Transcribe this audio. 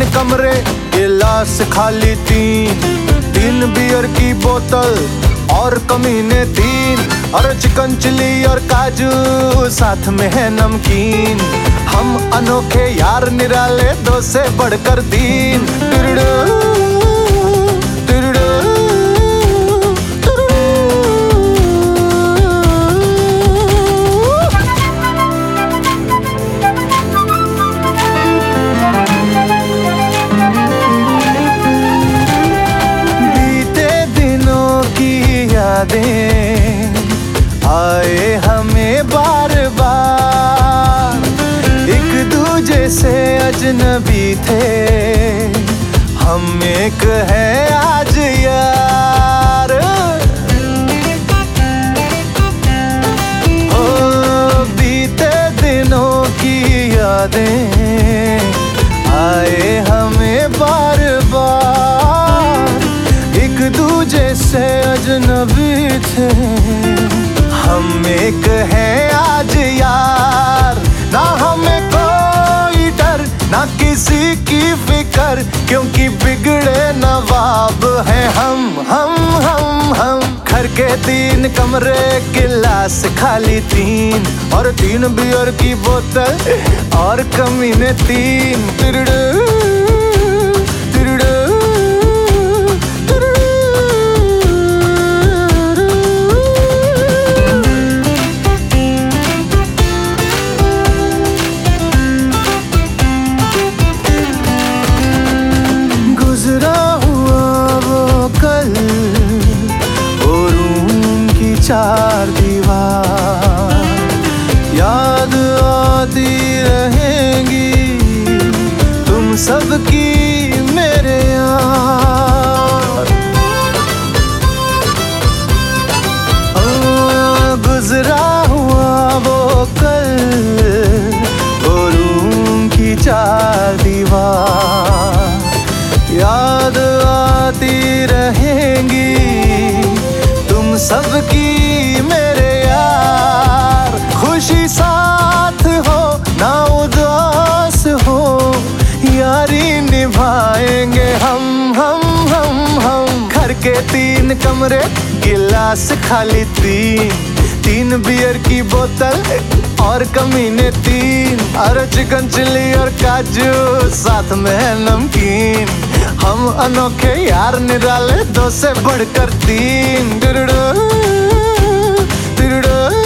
कमरे, गिलास खाली तीन बियर की बोतल और कमीने 3, और चिकन चिली और काजू साथ में है नमकीन। हम अनोखे यार निराले, 2 से बढ़कर 3। आए हमें बार बार, एक दूजे से अजनबी थे, हम एक है आज यार। ओ बीते दिनों की यादें आए हमें बार बार, एक दूजे से अजनबी थे, हम एक है आज यार। ना हमें कोई डर, ना किसी की फिकर, क्योंकि बिगड़े नवाब हैं हम। घर के 3 कमरे, गिलास खाली 3, और 3 बियर की बोतल और कमीने 3। चार दीवार याद आती रहेंगी, तुम सबकी मेरे यार। गुजरा हुआ वो कल, वो रूम की 4 दीवार याद आती रहेंगी, तुम सबकी मेरे यार। खुशी साथ हो ना उदास हो, यारी निभाएंगे हम। घर के 3 कमरे, गिलास खाली 3 बियर की बोतल और कमीने 3, और चिकन चिली और काजू साथ में है नमकीन। हम अनोखे यार निराले, 2 से बढ़कर 3।